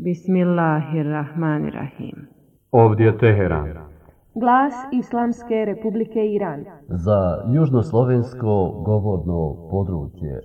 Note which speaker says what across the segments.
Speaker 1: Bismillahirrahmanirrahim.
Speaker 2: Ovdje je Teheran.
Speaker 3: Glas Islamske Republike Iran.
Speaker 4: Za južnoslovensko govorno područje.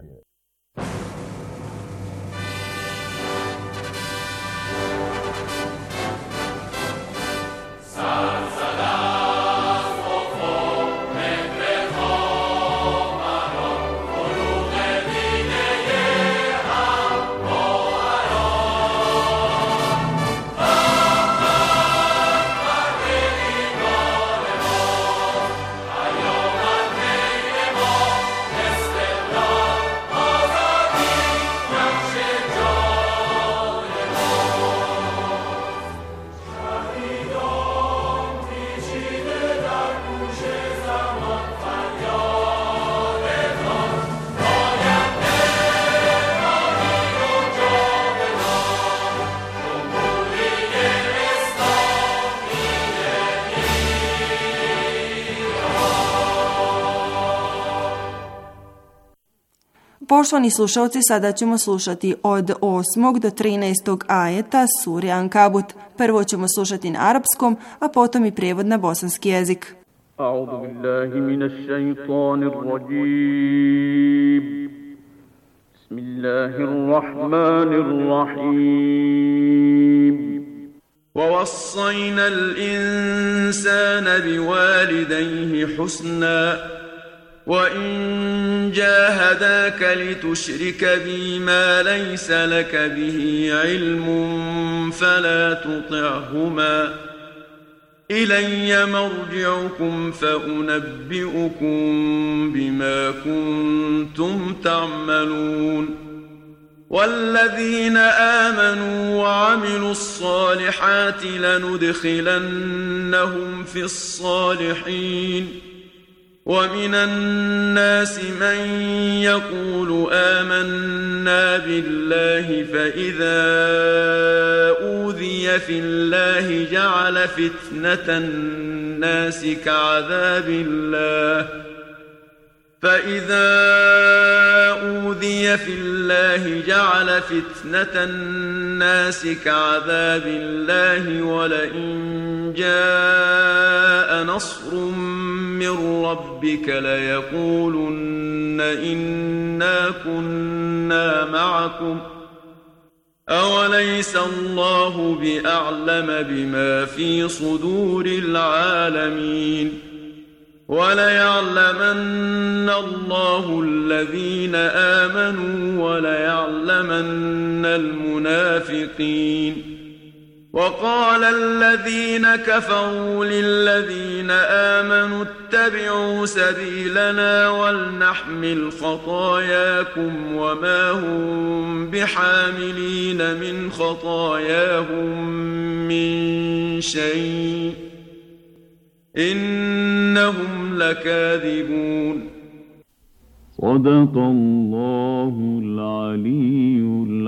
Speaker 5: Poštovani slušalci, sada ćemo slušati od 8. do 13. ajeta sure Ankabut. Prvo ćemo slušati na arapskom, a potom i prijevod na bosanski jezik.
Speaker 6: A'udhu billahi minash shaitanir rajim. Bismillahirrahmanirrahim. وَوَصَّيْنَا الْإِنسَانَ بِوَالِدَيْهِ حُسْنًا وَإِنْ جَاهَدَاكَ لِتُشْرِكَ بِي مَا لَيْسَ لَكَ بِهِ عِلْمٌ فَلَا تُطِعْهُمَا إِلَيَّ مَرْجِعُكُمْ فَأُنَبِّئُكُمْ بِمَا كُنْتُمْ تَعْمَلُونَ وَالَّذِينَ آمَنُوا وَعَمِلُوا الصَّالِحَاتِ لَنُدْخِلَنَّهُمْ فِي الصَّالِحِينَ وَمِنَ النَّاسِ مَنْ يَقُولُ آمَنَّا بِاللَّهِ فَإِذَا أُوذِيَ فِي اللَّهِ جَعَلَ فِتْنَةَ النَّاسِ كَعَذَابِ اللَّهِ وَلَئِنْ جَاءَ نَصْرٌ مِّن رَّبِّكَ لَيَقُولُنَّ إِنَّا كُنَّا مَعَكُمْ أَوَلَيْسَ اللَّهُ بِأَعْلَمَ بِمَا فِي صُدُورِ الْعَالَمِينَ وَلَيَعْلَمَنَّ اللَّهُ الَّذِينَ آمَنُوا وَلَيَعْلَمَنَّ الْمُنَافِقِينَ وَقَالَ الَّذِينَ كَفَرُوا لِلَّذِينَ آمَنُوا اتَّبِعُوا سَبِيلَنَا وَلْنَحْمِلْ خَطَايَاكُمْ وَمَا هُمْ بِحَامِلِينَ مِنْ خَطَايَاهُمْ مِنْ شَيْءٍ إِنَّهُمْ لَكَاذِبُونَ صدق الله العلي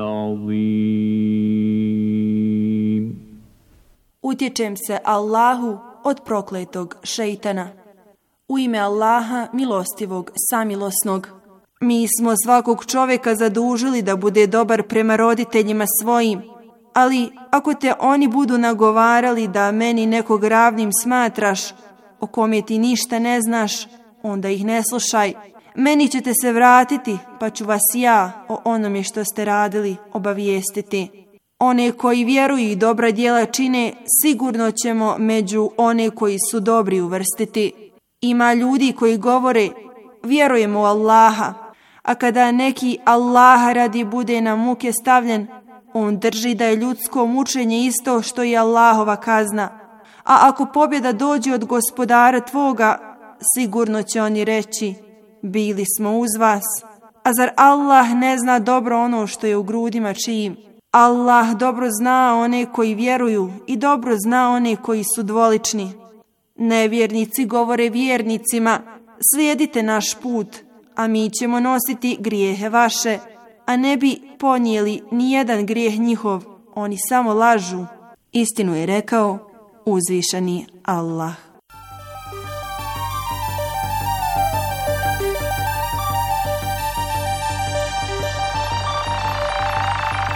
Speaker 6: العظيم.
Speaker 5: Utječem se Allahu od prokletog šejtana. U ime Allaha, milostivog, samilosnog. Mi smo svakog čovjeka zadužili da bude dobar prema roditeljima svojim, ali ako te oni budu nagovarali da meni nekog ravnim smatraš, o kome ti ništa ne znaš, onda ih ne slušaj. Meni ćete se vratiti, pa ću vas ja o onome što ste radili obavijestiti. One koji vjeruju i dobra djela čine, sigurno ćemo među one koji su dobri uvrstiti. Ima ljudi koji govore, vjerujemo u Allaha, a kada neki Allaha radi bude na muke stavljen, on drži da je ljudsko mučenje isto što i Allahova kazna. A ako pobjeda dođe od gospodara tvoga, sigurno će oni reći, bili smo uz vas. A zar Allah ne zna dobro ono što je u grudima čijim? Allah dobro zna one koji vjeruju i dobro zna one koji su dvolični. Nevjernici govore vjernicima, slijedite naš put, a mi ćemo nositi grijehe vaše, a ne bi ponijeli nijedan grijeh njihov, oni samo lažu. Istinu je rekao uzvišeni Allah.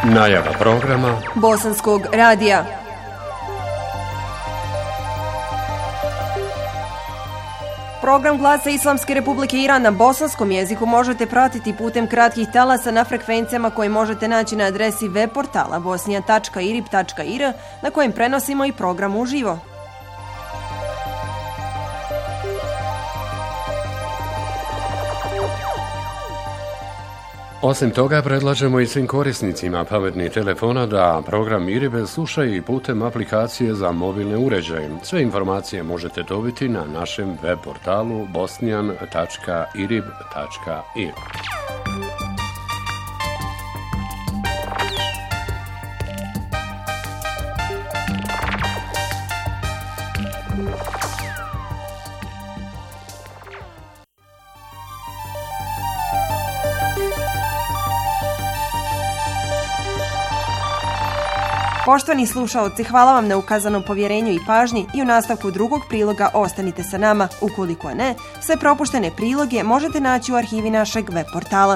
Speaker 2: Najava programa
Speaker 5: Bosanskog radija. Program Glasa Islamske Republike Iran na bosanskom jeziku možete pratiti putem kratkih talasa na frekvencijama koje možete naći na adresi web portala bosnija.irib.ir na kojem prenosimo i program uživo.
Speaker 2: Osim toga, predlažemo i svim korisnicima pametnih telefona da program IRIB slušaju i putem aplikacije za mobilne uređaje. Sve informacije možete dobiti na našem web portalu bosnian.irib.ir.
Speaker 5: Poštovani slušaoci, hvala vam na ukazanom povjerenju i pažnji i u nastavku drugog priloga ostanite sa nama. Ukoliko ne, sve propuštene priloge možete naći u arhivi našeg web portala.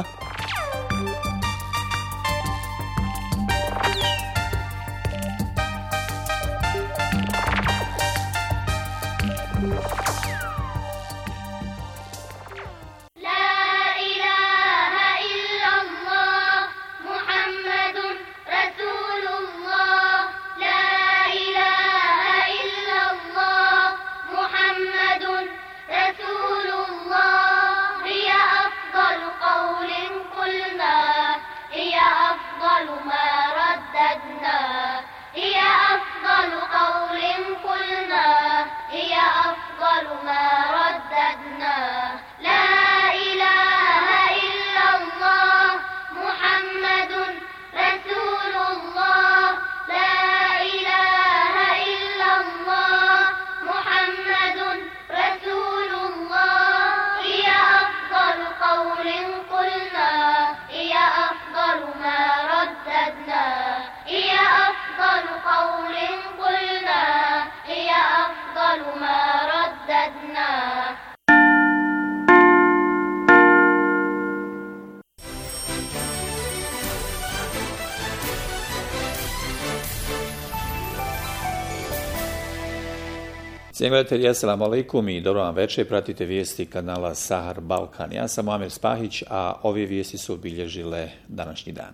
Speaker 1: Cijenjeni gledatelji, assalamu alaikum i dobro vam večer. Pratite vijesti kanala Sahar Balkan. Ja sam Muamer Spahić, a ove vijesti su obilježile današnji dan.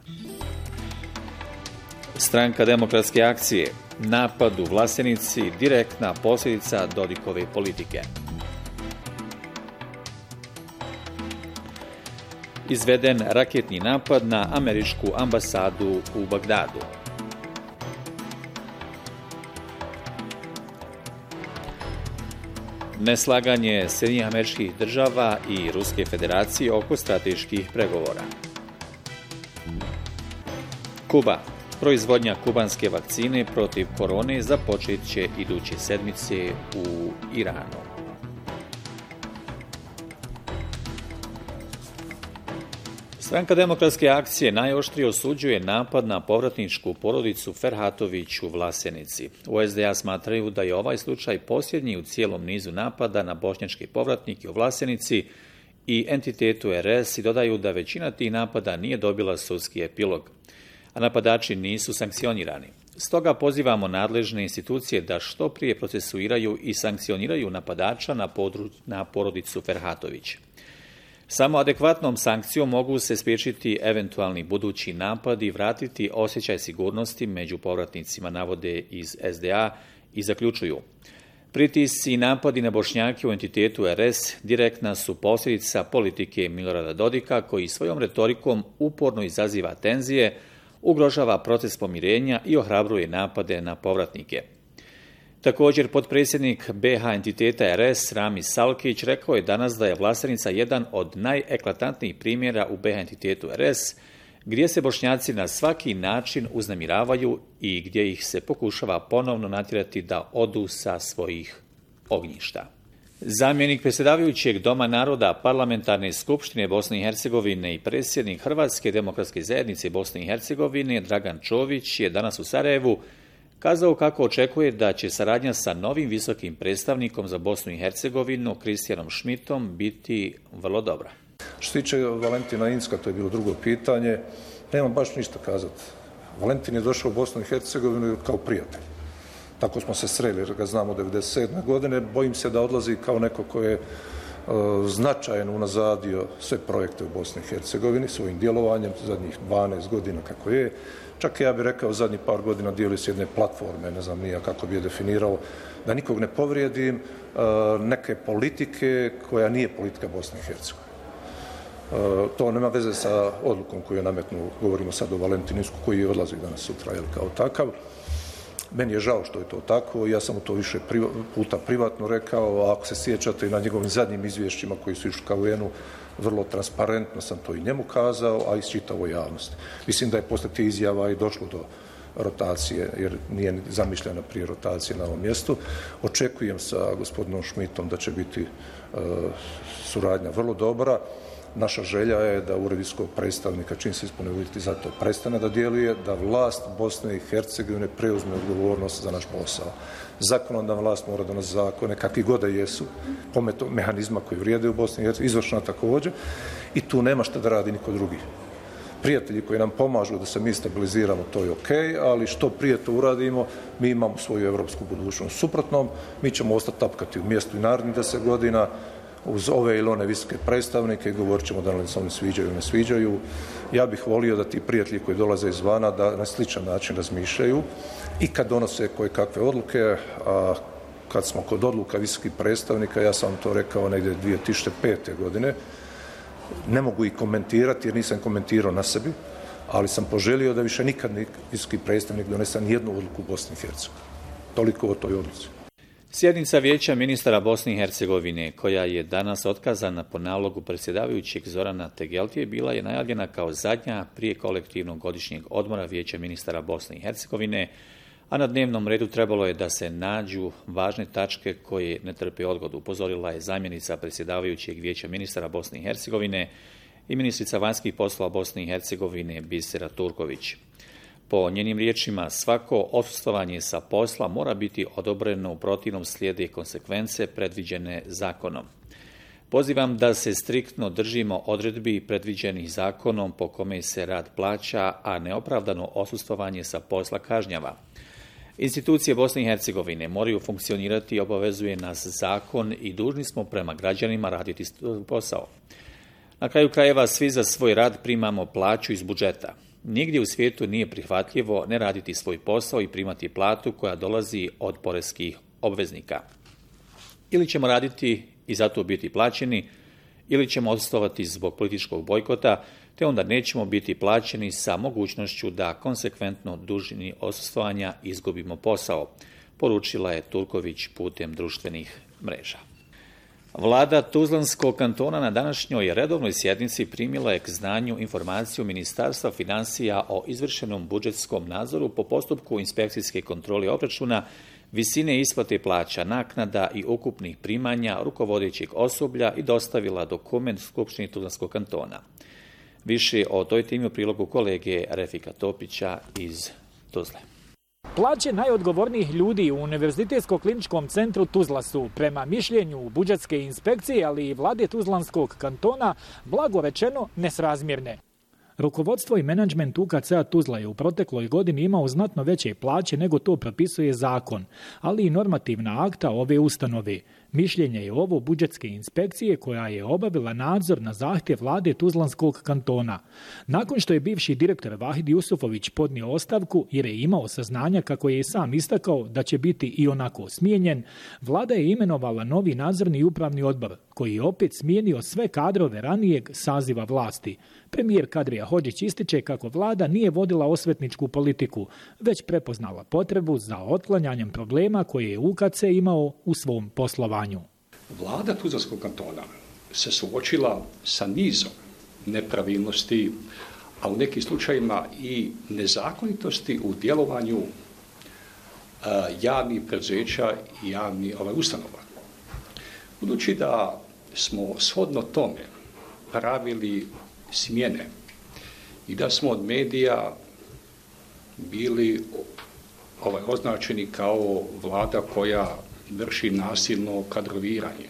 Speaker 1: Stranka demokratske akcije. Napad u Vlasenici, direktna posljedica Dodikove politike. Izveden raketni napad na američku ambasadu u Bagdadu. Neslaganje Sjedinjenih Američkih Država i Ruske Federacije oko strateških pregovora. Kuba. Proizvodnja kubanske vakcine protiv korone započet će iduće sedmice u Iranu. Stranka demokratske akcije najoštrije osuđuje napad na povratničku porodicu Ferhatović u Vlasenici. U SDA smatraju da je ovaj slučaj posljednji u cijelom nizu napada na bošnjačke povratnike u Vlasenici i entitetu RS i dodaju da većina tih napada nije dobila sudski epilog, a napadači nisu sankcionirani. Stoga pozivamo nadležne institucije da što prije procesuiraju i sankcioniraju napadača na porodicu Ferhatović. Samo adekvatnom sankcijom mogu se spriječiti eventualni budući napadi i vratiti osjećaj sigurnosti među povratnicima, navode iz SDA i zaključuju. Pritisci i napadi na Bošnjake u entitetu RS direktna su posljedica politike Milorada Dodika, koji svojom retorikom uporno izaziva tenzije, ugrožava proces pomirenja i ohrabruje napade na povratnike. Također, potpredsjednik BH entiteta RS Rami Salkić rekao je danas da je Vlasenica jedan od najeklatantnijih primjera u BH entitetu RS, gdje se Bošnjaci na svaki način uznemiravaju i gdje ih se pokušava ponovno natjerati da odu sa svojih ognjišta. Zamjenik predsjedavajućeg Doma naroda Parlamentarne skupštine Bosne i Hercegovine i predsjednik Hrvatske demokratske zajednice Bosne i Hercegovine Dragan Čović je danas u Sarajevu kazao kako očekuje da će saradnja sa novim visokim predstavnikom za Bosnu i Hercegovinu Kristijanom Šmitom biti vrlo dobra.
Speaker 7: Što se tiče Valentina Incka, to je bilo drugo pitanje, nemam baš ništa kazati. Valentin je došao u Bosnu i Hercegovinu kao prijatelj. Tako smo se sreli, jer ga znamo 1997. godine. Bojim se da odlazi kao neko ko je značajno unazadio sve projekte u Bosni i Hercegovini svojim djelovanjem zadnjih 12 godina kako je. Čak ja bih rekao zadnjih par godina dijeli s jedne platforme, ne znam nija kako bi je definirao, da nikog ne povrijedim, neke politike koja nije politika Bosne i Hercegovine. To nema veze sa odlukom koju je nametnuo, govorimo sad o Valentinisku koji odlazi danas sutra kao takav. Meni je žao što je to tako, ja sam mu to više puta privatno rekao, a ako se sjećate i na njegovim zadnjim izvješćima koji su išli kao UN-u, vrlo transparentno sam to i njemu kazao, a i čitavoj javnosti. Mislim da je poslije tih izjava i došlo do rotacije, jer nije zamišljena prije rotacije na ovom mjestu. Očekujem sa gospodinom Šmitom da će biti suradnja vrlo dobra. Naša želja je da ured visokog predstavnika, čim se ispune uvjeti za to, prestane da djeluje, da vlast Bosne i Hercegovine preuzme odgovornost za naš posao. Zakonodavna vlast mora donositi zakone, kakvi god da jesu, po mehanizma koji vrijede u Bosni i Hercegovini, izvršna također, i tu nema šta da radi niko drugi. Prijatelji koji nam pomažu da se mi stabiliziramo, to je ok, ali što prije to uradimo, mi imamo svoju europsku budućnost. Suprotnom, mi ćemo ostati tapkati u mjestu i narednih 10 godina, uz ove ili one visoke predstavnike i govorit ćemo da li se oni sviđaju ili ne sviđaju. Ja bih volio da ti prijatelji koji dolaze izvana da na sličan način razmišljaju i kad donose koje kakve odluke, a kad smo kod odluka visokih predstavnika, ja sam vam to rekao negdje 2005. godine, ne mogu ih komentirati jer nisam komentirao na sebi, ali sam poželio da više nikad visoki predstavnik donese nijednu odluku u Bosni i Hercegovini. Toliko o toj odluci.
Speaker 1: Sjednica Vijeća ministara Bosne i Hercegovine, koja je danas otkazana po nalogu predsjedavajućeg Zorana Tegeltije, bila je najavljena kao zadnja prije kolektivnog godišnjeg odmora Vijeća ministara Bosne i Hercegovine, a na dnevnom redu trebalo je da se nađu važne tačke koje ne trpe odgodu. Upozorila je zamjenica predsjedavajućeg Vijeća ministara Bosne i Hercegovine i ministrica vanjskih poslova Bosne i Hercegovine Bisera Turković. Po njenim riječima, svako odsustvovanje sa posla mora biti odobreno, u protivnom slijede konsekvence predviđene zakonom. Pozivam da se striktno držimo odredbi predviđenih zakonom po kome se rad plaća, a neopravdano odsustvovanje sa posla kažnjava. Institucije Bosne i Hercegovine moraju funkcionirati i obavezuje nas zakon i dužni smo prema građanima raditi posao. Na kraju krajeva svi za svoj rad primamo plaću iz budžeta. Nigdje u svijetu nije prihvatljivo ne raditi svoj posao i primati platu koja dolazi od poreskih obveznika. Ili ćemo raditi i zato biti plaćeni, ili ćemo odsustvovati zbog političkog bojkota, te onda nećemo biti plaćeni sa mogućnošću da konsekventno dužini odsustvovanja izgubimo posao, poručila je Turković putem društvenih mreža. Vlada Tuzlanskog kantona na današnjoj redovnoj sjednici primila je k znanju informaciju Ministarstva financija o izvršenom budžetskom nadzoru po postupku inspekcijske kontrole obračuna, visine isplate plaća, naknada i ukupnih primanja rukovodećeg osoblja i dostavila dokument Skupštini Tuzlanskog kantona. Više o toj temi u prilogu kolege Refika Topića iz Tuzle.
Speaker 8: Plaće najodgovornijih ljudi u Univerzitetsko-kliničkom centru Tuzla su, prema mišljenju budžetske inspekcije, ali i vlade Tuzlanskog kantona, blago rečeno nesrazmjerne. Rukovodstvo i menadžment UKC-a Tuzla je u protekloj godini imao znatno veće plaće nego to propisuje zakon, ali i normativna akta ove ustanove. Mišljenje je ovo budžetske inspekcije koja je obavila nadzor na zahtjev vlade Tuzlanskog kantona. Nakon što je bivši direktor Vahid Jusufović podnio ostavku jer je imao saznanja, kako je i sam istakao, da će biti i onako smijenjen, vlada je imenovala novi nadzorni i upravni odbor koji je opet smijenio sve kadrove ranijeg saziva vlasti. Premijer Kadrija Hodžić ističe kako vlada nije vodila osvetničku politiku, već prepoznala potrebu za otklanjanjem problema koje je UKC imao u svom poslovanju.
Speaker 9: Vlada Tuzlanskog kantona se suočila sa nizom nepravilnosti, a u nekim slučajima i nezakonitosti u djelovanju javnih preduzeća i javnih ustanova. Budući da smo shodno tome pravili smjene i da smo od medija bili označeni kao vlada koja vrši nasilno kadroviranje,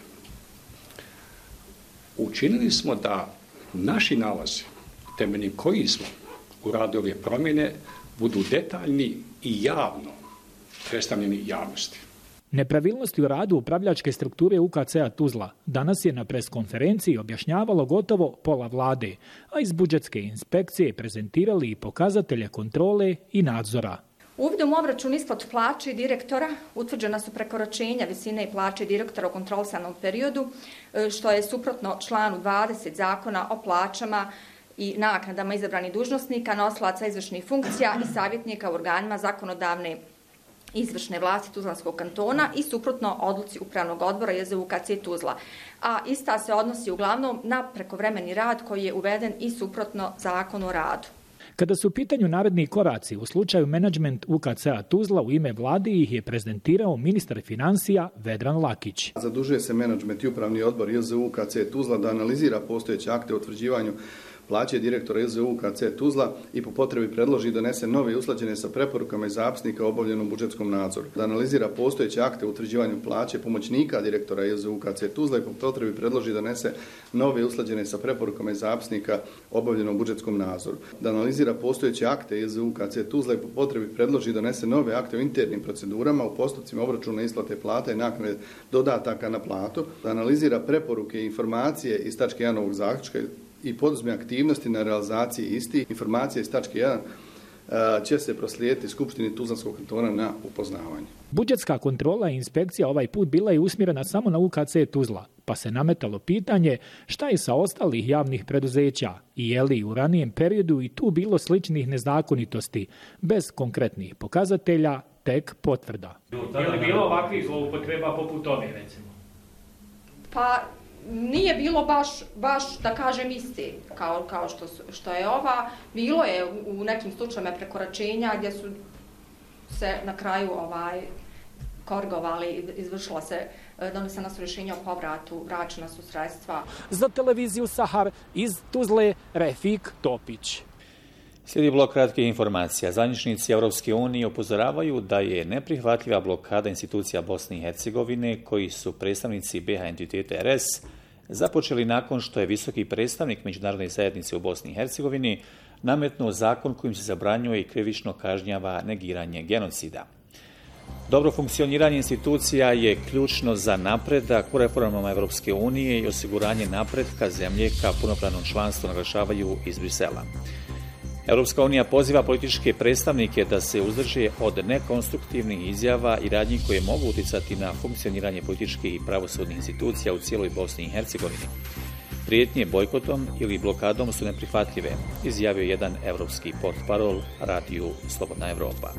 Speaker 9: učinili smo da naši nalazi, temeljem koji smo uradili ove promjene, budu detaljni i javno predstavljeni javnosti.
Speaker 8: Nepravilnosti u radu upravljačke strukture UKC-a Tuzla danas je na preskonferenciji objašnjavalo gotovo pola vlade, a iz budžetske inspekcije prezentirali i pokazatelje kontrole i nadzora.
Speaker 10: Uvidom obračun isplatu plaće direktora utvrđena su prekoračenja visine plaće direktora u kontrolisanom periodu, što je suprotno članu 20 Zakona o plaćama i naknadama izabranih dužnosnika, nosilaca izvršnih funkcija i savjetnika u organima zakonodavne izvršne vlasti Tuzlanskog kantona i suprotno odluci Upravnog odbora JZUKC Tuzla. A ista se odnosi uglavnom na prekovremeni rad koji je uveden i suprotno Zakonu o radu.
Speaker 8: Kada su u pitanju naredni koraci, u slučaju menadžment UKC-a Tuzla u ime vlade ih je prezentirao ministar financija Vedran Lakić.
Speaker 11: Zadužuje se menadžment i upravni odbor JZUKC Tuzla da analizira postojeće akte o utvrđivanju plaće direktora JZUKC Tuzla i po potrebi predloži i donese nove usklađene sa preporukama iz zapisnika o obavljenom budžetskom nadzoru. Da analizira postojeće akte o utvrđivanju plaće pomoćnika direktora JZUKC Tuzla i po potrebi predloži i donese nove usklađene sa preporukama iz zapisnika o obavljenom budžetskom nadzoru. Da analizira postojeće akte JZUKC Tuzla i po potrebi predloži i donese nove akte o internim procedurama u postupcima obračuna isplate plata i naknade dodataka na platu. Da analizira preporuke i informacije iz tačke 1 ovog zaključka i poduzme aktivnosti na realizaciji istih. Informacije iz tačke 1 će se proslijediti Skupštini Tuzlanskog kantona na upoznavanje.
Speaker 8: Budžetska kontrola i inspekcija ovaj put bila je usmjerena samo na UKC Tuzla, pa se nametalo pitanje šta je sa ostalih javnih preduzeća i je li u ranijem periodu i tu bilo sličnih nezakonitosti, bez konkretnih pokazatelja, tek potvrda.
Speaker 12: Je li bilo ovakvih zloupotreba poput ove, recimo?
Speaker 10: Pa nije bilo baš da kažem isti kao što je ova. Bilo je u nekim slučajima prekoračenja gdje su se na kraju korigovali, donesena su rješenja o povratu, vraćena su sredstva.
Speaker 8: Za televiziju Sahar iz Tuzle, Refik Topić.
Speaker 1: Slijedi blok kratkih informacija. Zvaničnici Europske unije upozoravaju da je neprihvatljiva blokada institucija Bosne i Hercegovine, koji su predstavnici BiH entiteta RS, započeli nakon što je visoki predstavnik međunarodne zajednice u Bosni i Hercegovini nametnuo zakon kojim se zabranjuje i krivično kažnjava negiranje genocida. Dobro funkcioniranje institucija je ključno za napredak u reformama Europske unije i osiguranje napretka zemlje ka punopravnom članstvu, naglašavaju iz Brisela. Europska unija poziva političke predstavnike da se uzdrže od nekonstruktivnih izjava i radnji koje mogu uticati na funkcioniranje političkih i pravosudnih institucija u cijeloj Bosni i Hercegovini. Prijetnje bojkotom ili blokadom su neprihvatljive, izjavio jedan europski portparol radiju Slobodna Evropa.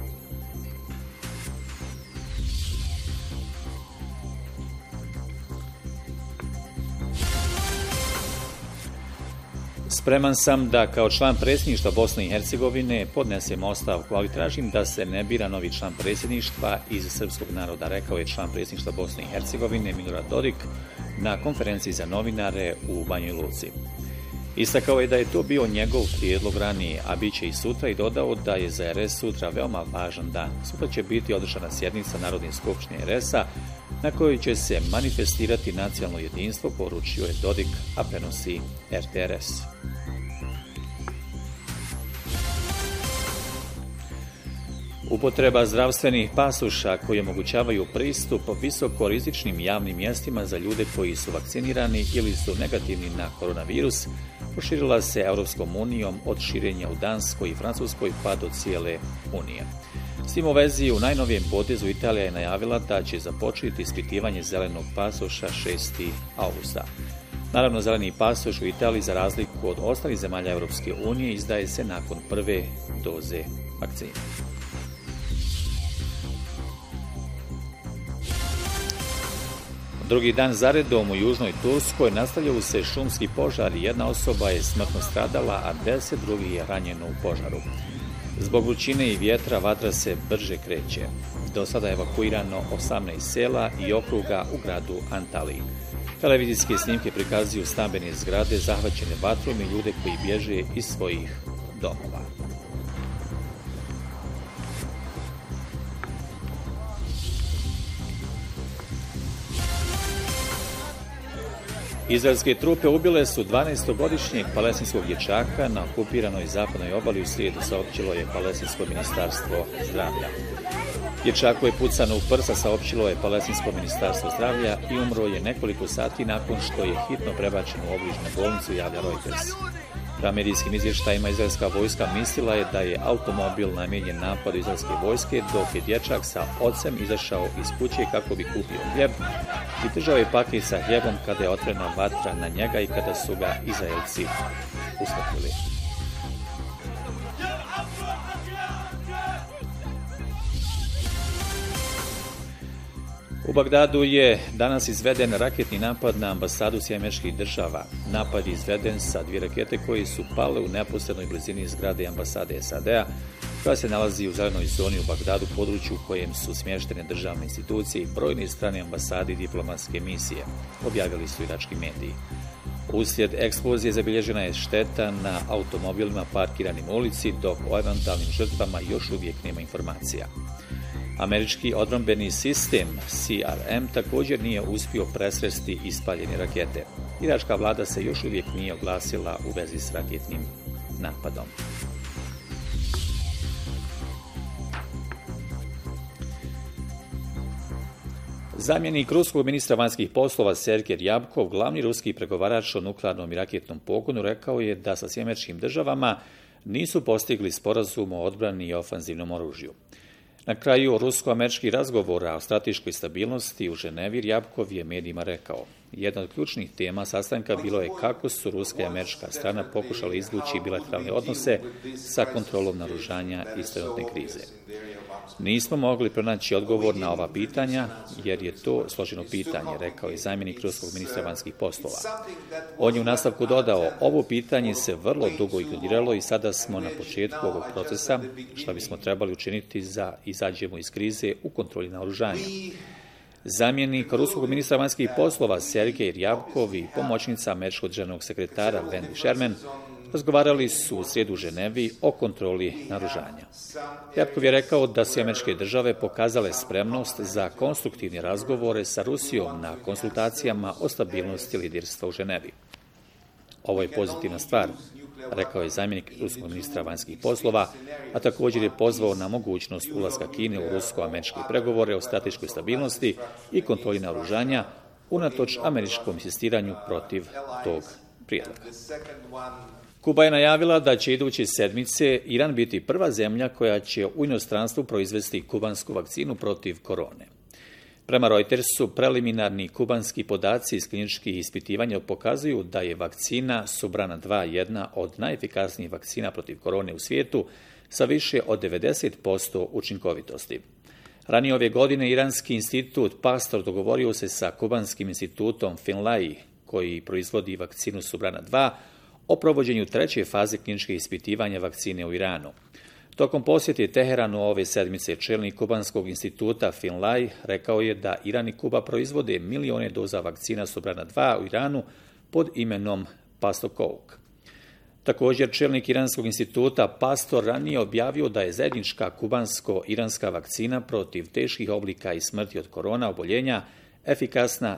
Speaker 1: Spreman sam da kao član predsjedništva Bosne i Hercegovine podnesem ostavku, ali tražim da se ne bira novi član predsjedništva iz srpskog naroda, rekao je član predsjedništva Bosne i Hercegovine Milorad Dodik na konferenciji za novinare u Banjoj Luci. Istakao je da je to bio njegov prijedlog ranije, a bit će i sutra, i dodao da je za RS sutra veoma važan dan. Sutra će biti održana sjednica Narodne skupštine RS-a na kojoj će se manifestirati nacionalno jedinstvo, poručio je Dodik, a prenosi RTRS. Upotreba zdravstvenih pasoša koji omogućavaju pristup visokorizičnim javnim mjestima za ljude koji su vakcinirani ili su negativni na koronavirus proširila se Europskom unijom od širenja u Danskoj i Francuskoj pa do cijele Unije. S tim u vezi u najnovijem potezu Italija je najavila da će započeti ispitivanje zelenog pasoša 6. augusta. Naravno, zeleni pasoš u Italiji, za razliku od ostalih zemalja Europske unije, izdaje se nakon prve doze vakcine. Drugi dan zaredom u južnoj Turskoj nastavljaju se šumski požari. Jedna osoba je smrtno stradala, a 10 drugih je ranjeno u požaru. Zbog vrućine i vjetra vatra se brže kreće. Do sada je evakuirano 18 sela i okruga u gradu Antaliji. Televizijske snimke prikazuju stambene zgrade zahvaćene vatrom i ljude koji bježe iz svojih domova. Izraelske trupe ubile su 12-godišnjeg palestinskog dječaka na okupiranoj zapadnoj obali u srijedu, saopćilo je Palestinsko ministarstvo zdravlja. Dječaku je pucano u prsa, saopćilo je Palestinsko ministarstvo zdravlja i umro je nekoliko sati nakon što je hitno prebačen u obližnju bolnicu, javlja Reuters. Prema medijskim izvještajima izraelska vojska mislila je da je automobil namijenjen napadu izraelske vojske, dok je dječak sa ocem izašao iz kuće kako bi kupio hljeb i držao je paket sa hljebom kada je otvorena vatra na njega i kada su ga Izraelci usmrtili. U Bagdadu je danas izveden raketni napad na ambasadu Sjedinjenih Država. Napad je izveden sa 2 rakete koje su pale u neposrednoj blizini zgrade ambasade SAD-a, koja se nalazi u zelenoj zoni u Bagdadu, području u kojem su smještene državne institucije i brojne strane ambasade i diplomatske misije, objavili su irački mediji. Uslijed eksplozije zabilježena je šteta na automobilima parkiranim u ulici, dok o eventualnim žrtvama još uvijek nema informacija. Američki odbrambeni sistem CRM također nije uspio presresti ispaljene rakete. Iračka vlada se još uvijek nije oglasila u vezi s raketnim napadom. Zamjenik ruskog ministra vanjskih poslova Sergej Ryabkov, glavni ruski pregovarač o nuklearnom i raketnom pogonu, rekao je da sa Sjedinjenim Državama nisu postigli sporazum o odbrani i ofanzivnom oružju. Na kraju rusko-američkih razgovora o strateškoj stabilnosti u Ženevi, Ryabkov je medijima rekao: jedna od ključnih tema sastanka bilo je kako su ruska i američka strana pokušali izvući bilateralne odnose sa kontrolom naoružanja iz trenutne krize. Nismo mogli pronaći odgovor na ova pitanja, jer je to složeno pitanje, rekao je zamjenik ruskog ministra vanjskih poslova. On je u nastavku dodao: ovo pitanje se vrlo dugo ignoriralo i sada smo na početku ovog procesa, što bismo trebali učiniti za izađemo iz krize u kontroli naoružanja. Zamjenik ruskog ministra vanjskih poslova Sergej Ryabkov i pomoćnica američkog državnog sekretara Wendy Sherman razgovarali su u srijedu u Ženevi o kontroli naoružanja. Ryabkov je rekao da su američke države pokazale spremnost za konstruktivne razgovore sa Rusijom na konsultacijama o stabilnosti liderstva u Ženevi. Ovo je pozitivna stvar, rekao je zamjenik ruskog ministra vanjskih poslova, a također je pozvao na mogućnost ulaska Kine u rusko-američke pregovore o strateškoj stabilnosti i kontroli naoružanja, unatoč američkom insistiranju protiv tog prijedloga. Kuba je najavila da će iduće sedmice Iran biti prva zemlja koja će u inostranstvu proizvesti kubansku vakcinu protiv korone. Prema Reutersu, preliminarni kubanski podaci iz kliničkih ispitivanja pokazuju da je vakcina Subrana 2 jedna od najefikasnijih vakcina protiv korone u svijetu sa više od 90% učinkovitosti. Ranije ove godine Iranski institut Pasteur dogovorio se sa kubanskim institutom Finlay, koji proizvodi vakcinu Subrana 2, o provođenju 3. faze kliničkih ispitivanja vakcine u Iranu. Tokom posjete Teheranu ove sedmice čelnik kubanskog instituta Finlay rekao je da Iran i Kuba proizvode milione doza vakcina Subrana 2 u Iranu pod imenom Pastokouk. Također, čelnik Iranskog instituta Pastor ranije objavio da je zajednička kubansko-iranska vakcina protiv teških oblika i smrti od korona oboljenja efikasna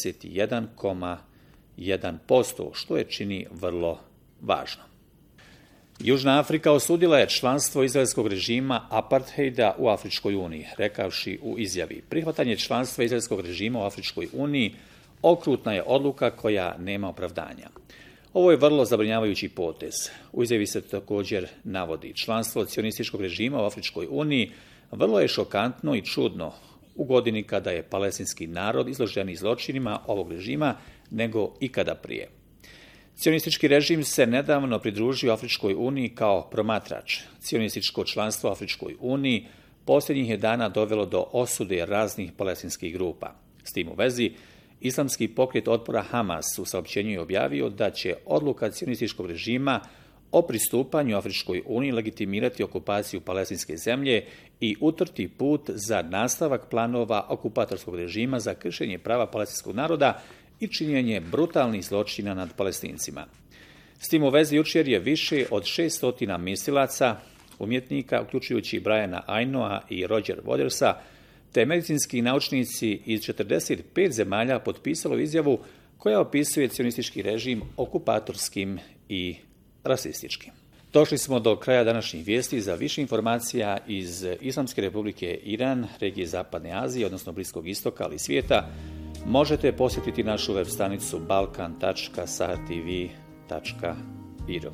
Speaker 1: 91,1%, što je čini vrlo važno. Južna Afrika osudila je članstvo izraelskog režima apartheida u Afričkoj uniji, rekavši u izjavi: prihvatanje članstva izraelskog režima u Afričkoj uniji okrutna je odluka koja nema opravdanja. Ovo je vrlo zabrinjavajući potez. U izjavi se također navodi: članstvo cionističkog režima u Afričkoj uniji vrlo je šokantno i čudno u godini kada je palestinski narod izložen zločinima ovog režima nego ikada prije. Cionistički režim se nedavno pridružio Afričkoj uniji kao promatrač. Cionističko članstvo u Afričkoj uniji posljednjih je dana dovelo do osude raznih palestinskih grupa. S tim u vezi, islamski pokret otpora Hamas u saopćenju je objavio da će odluka cionističkog režima o pristupanju Afričkoj uniji legitimirati okupaciju palestinske zemlje i utrti put za nastavak planova okupatorskog režima za kršenje prava palestinskog naroda i činjenje brutalnih zločina nad Palestincima. S tim u vezi jučer je više od 600 mislilaca, umjetnika, uključujući Briana Ainoa i Roger Watersa, te medicinski naučnici iz 45 zemalja potpisalo izjavu koja opisuje cionistički režim okupatorskim i rasističkim. Došli smo do kraja današnjih vijesti. Za više informacija iz Islamske republike Iran, regije Zapadne Azije, odnosno Bliskog istoka, ali i svijeta, možete posjetiti našu web stranicu balkan.sahatv.ir.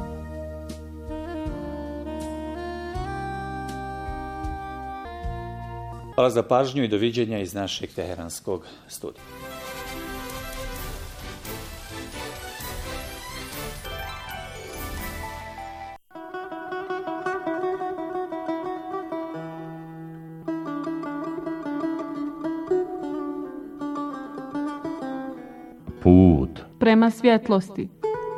Speaker 1: Hvala za pažnju i doviđenja iz našeg teheranskog studija.
Speaker 6: Put
Speaker 3: prema svjetlosti.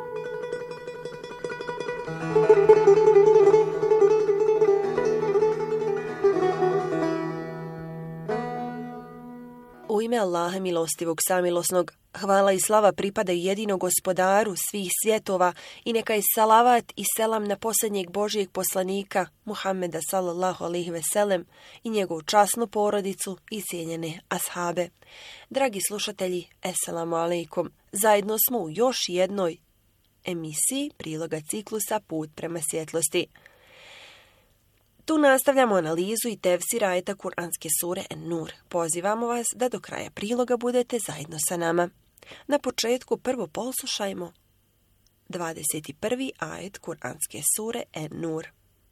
Speaker 13: U ime Allaha milostivog samilosnog, hvala i slava pripadaju jedinom gospodaru svih svjetova i neka je salavat i selam na posljednjeg Božijeg poslanika Muhammeda sallallahu alejhi ve sellem i njegovu časnu porodicu i cijenjene ashabe. Dragi slušatelji, eselamu alejkum. Zajedno smo u još jednoj emisiji priloga ciklusa Put prema svjetlosti. Tu nastavljamo analizu i tefsir ajeta Kur'anske sure En-Nur. Pozivamo vas da do kraja priloga budete zajedno sa nama. Na početku prvo poslušajmo 21. ajet Kur'anske sure En-Nur.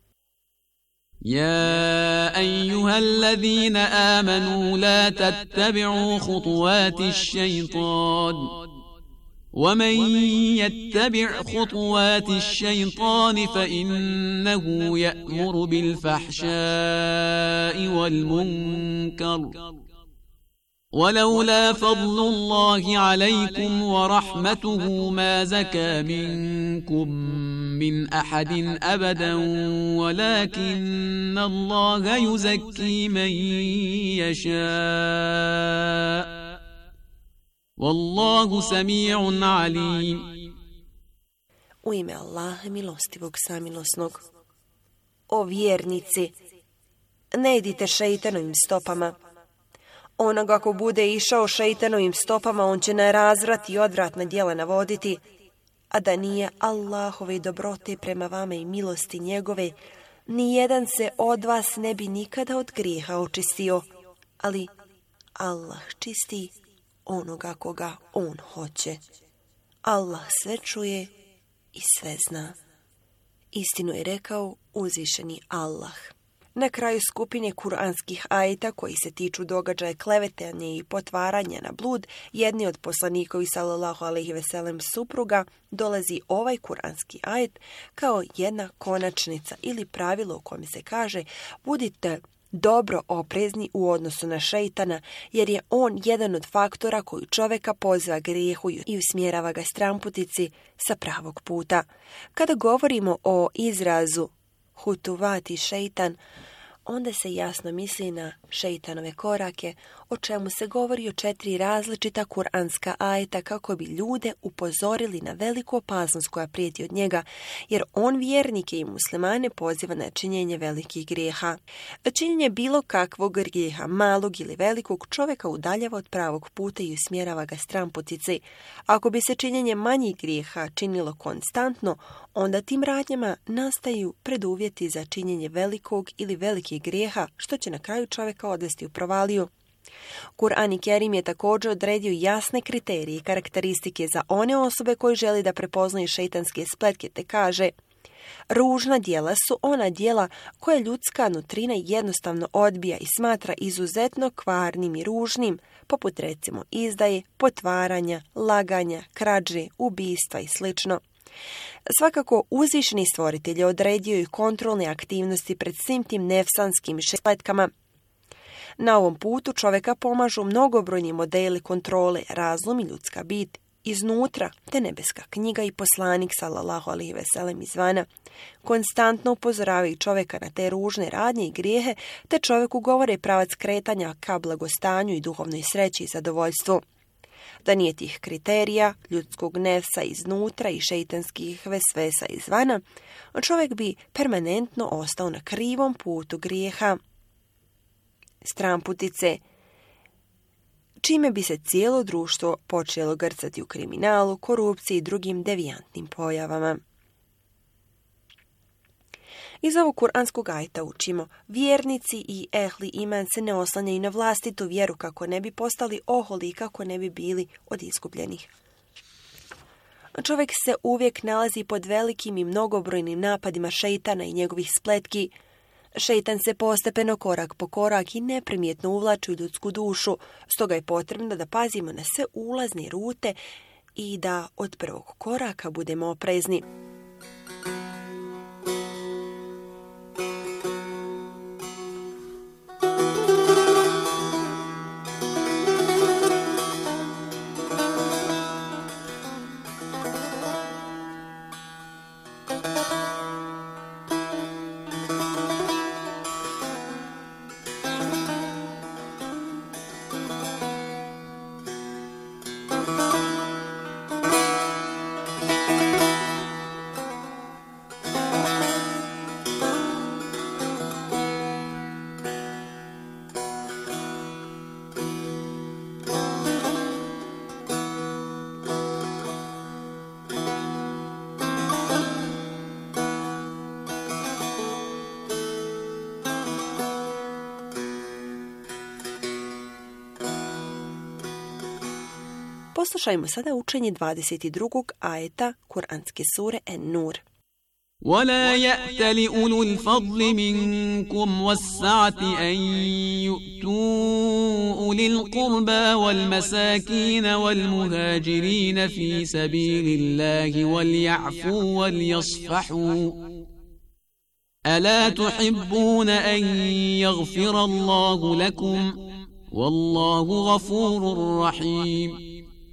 Speaker 14: يا أيها الذين آمنوا لا تتبعوا خطوات الشيطان ومن يتبع خطوات الشيطان فإنه يأمر بالفحشاء والمنكر ولولا فضل الله عليكم ورحمته ما زكى منكم من أحد أبدا ولكن الله يزكي من يشاء والله سميع عليم.
Speaker 13: U ime Allaha milostivog samilosnog. O vjernici, ne idite šejtanovim stopama. Onoga ko bude išao šejtanovim stopama, on će na razvrat i odvratna djela navoditi, a da nije Allahove dobrote prema vama i milosti njegove, nijedan se od vas ne bi nikada od grijeha očistio, ali Allah čisti onoga koga on hoće. Allah sve čuje i sve zna. Istinu je rekao uzvišeni Allah. Na kraju skupine kuranskih ajeta koji se tiču događaja klevetanja i potvaranja na blud, jedni od poslanikovi sallallahu alejhi ve sellem supruga, dolazi ovaj kuranski ajet kao jedna konačnica ili pravilo u kojem se kaže: budite dobro oprezni u odnosu na šejtana, jer je on jedan od faktora koji čovjeka poziva grijehu i usmjerava ga stramputici sa pravog puta. Kada govorimo o izrazu hutuvati šejtan, onda se jasno misli na šejtanove korake, o čemu se govori o 4 različita kuranska ajeta kako bi ljude upozorili na veliku opasnost koja prijeti od njega, jer on vjernike i muslimane poziva na činjenje velikih grijeha. Činjenje bilo kakvog grijeha, malog ili velikog, čovjeka udaljava od pravog puta i usmjerava ga stramputici. Ako bi se činjenje manjih grijeha činilo konstantno, onda tim radnjama nastaju preduvjeti za činjenje velikog ili velikih grijeha, što će na kraju čovjeka odvesti u provaliju. Kur'an Kerim je također odredio jasne kriterije i karakteristike za one osobe koji žele da prepoznaju šejtanske spletke, te kaže: ružna djela su ona djela koje ljudska nutrina jednostavno odbija i smatra izuzetno kvarnim i ružnim, poput recimo izdaje, potvaranja, laganja, krađe, ubistva i sl. Svakako, uzvišeni stvoritelj je odredio i kontrolne aktivnosti pred svim tim nefsanskim spletkama. Na ovom putu čovjeka pomažu mnogobrojni modeli kontrole, razum i ljudska bit iznutra, te nebeska knjiga i poslanik sallallahu alejhi ve sellem izvana. Konstantno upozoravaju čovjeka na te ružne radnje i grijehe, te čovjeku govore pravac kretanja ka blagostanju i duhovnoj sreći i zadovoljstvu. Da nije tih kriterija, ljudskog nefsa iznutra i šejtanskih vesvesa izvana, čovjek bi permanentno ostao na krivom putu grijeha. Stramputice čime bi se cijelo društvo počelo grcati u kriminalu, korupciji i drugim devijantnim pojavama. Iz ovog kuranskog ajeta učimo, vjernici i ehli iman se ne oslanjaju na vlastitu vjeru kako ne bi postali oholi i kako ne bi bili od izgubljenih. Čovjek se uvijek nalazi pod velikim i mnogobrojnim napadima šeitana i njegovih spletki. Šeitan se postepeno, korak po korak i neprimjetno uvlači u ljudsku dušu, stoga je potrebno da pazimo na sve ulazne rute i da od prvog koraka budemo oprezni. Poslušajmo sada učenje 22. ajeta Kur'anske sure En-Nur.
Speaker 14: ولا يأتل أولو الفضل منكم والسعة أن يؤتوا أولي القربى والمساكين والمهاجرين في سبيل الله وليعفوا وليصفحوا ألا تحبون أن يغفر الله لكم والله غفور رحيم.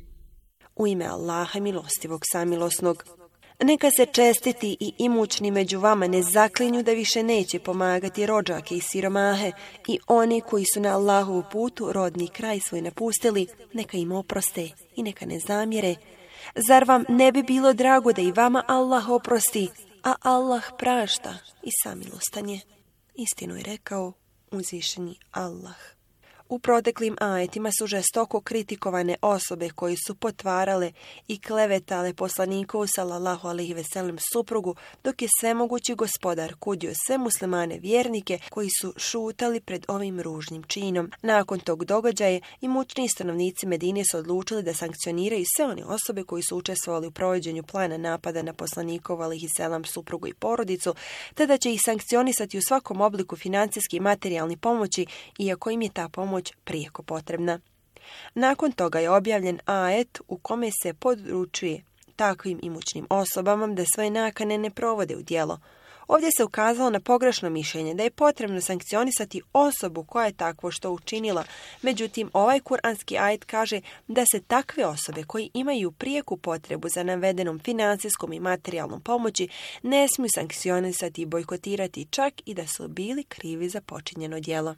Speaker 13: U ime Allaha milostivog samilosnog. Neka se čestiti i imućni među vama ne zaklinju da više neće pomagati rođake i siromahe i oni koji su na Allahovu putu rodni kraj svoj napustili, neka im oproste i neka ne zamjere. Zar vam ne bi bilo drago da i vama Allah oprosti, a Allah prašta i samilostan je? Istinu je rekao uzvišeni Allah. U proteklim ajetima su žestoko kritikovane osobe koji su potvarale i klevetale poslanikovu sallallahu alejhi ve sellem suprugu, dok je svemogući gospodar kudio sve muslimane vjernike koji su šutali pred ovim ružnim činom. Nakon tog događaja imućni stanovnici Medine su odlučili da sankcioniraju sve one osobe koji su učestvovali u provođenju plana napada na poslanikovu alejhi selam suprugu i porodicu, te da će ih sankcionisati u svakom obliku financijski i materijalni pomoći, iako im je ta pomoć prijeko potrebna. Nakon toga je objavljen ajet u kome se poručuje takvim imućnim osobama da svoje nakane ne provode u djelo. Ovdje se ukazalo na pogrešno mišljenje da je potrebno sankcionisati osobu koja je takvo što učinila. Međutim, ovaj kuranski ajet kaže da se takve osobe koji imaju prijeku potrebu za navedenom financijskom i materijalnom pomoći ne smiju sankcionisati i bojkotirati, čak i da su bili krivi za počinjeno djelo.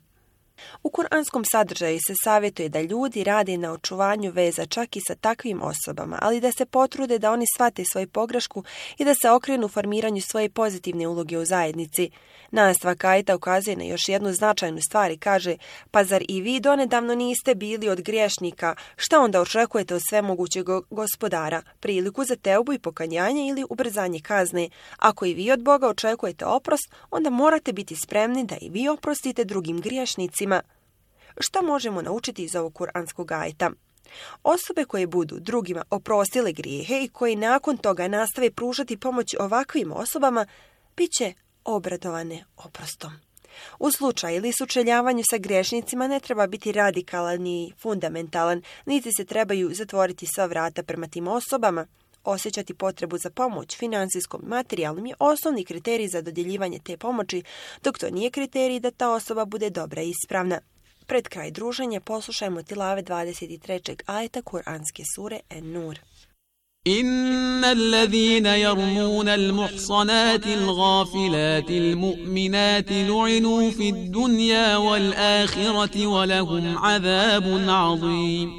Speaker 13: U kuranskom sadržaju se savjetuje da ljudi rade na očuvanju veza čak i sa takvim osobama, ali da se potrude da oni shvate svoju pogrešku i da se okrenu formiranju svoje pozitivne uloge u zajednici. Nastavak ajeta ukazuje na još jednu značajnu stvar i kaže: pa zar i vi donedavno niste bili od griješnika? Šta onda očekujete od svemogućeg gospodara? Priliku za teubu i pokajanje ili ubrzanje kazne? Ako i vi od Boga očekujete oprost, onda morate biti spremni da i vi oprostite drugim griješnicima. Šta možemo naučiti iz ovog kuranskog ajeta? Osobe koje budu drugima oprostile grijehe i koji nakon toga nastave pružati pomoć ovakvim osobama, bit će obradovane oprostom. U slučaju ili sučeljavanju sa griješnicima ne treba biti radikalan ni fundamentalan, niti se trebaju zatvoriti sva vrata prema tim osobama. Osjećati potrebu za pomoć financijskom i materijalnom je osnovni kriterij za dodjeljivanje te pomoći, dok to nije kriterij da ta osoba bude dobra i ispravna. Pred kraj druženja poslušajmo tilave 23. ajeta Kur'anske sure En-Nur.
Speaker 14: إن الذين يرمون المحصنات الغافلات المؤمنات لعنوا في الدنيا والآخرة ولهم عذاب عظيم.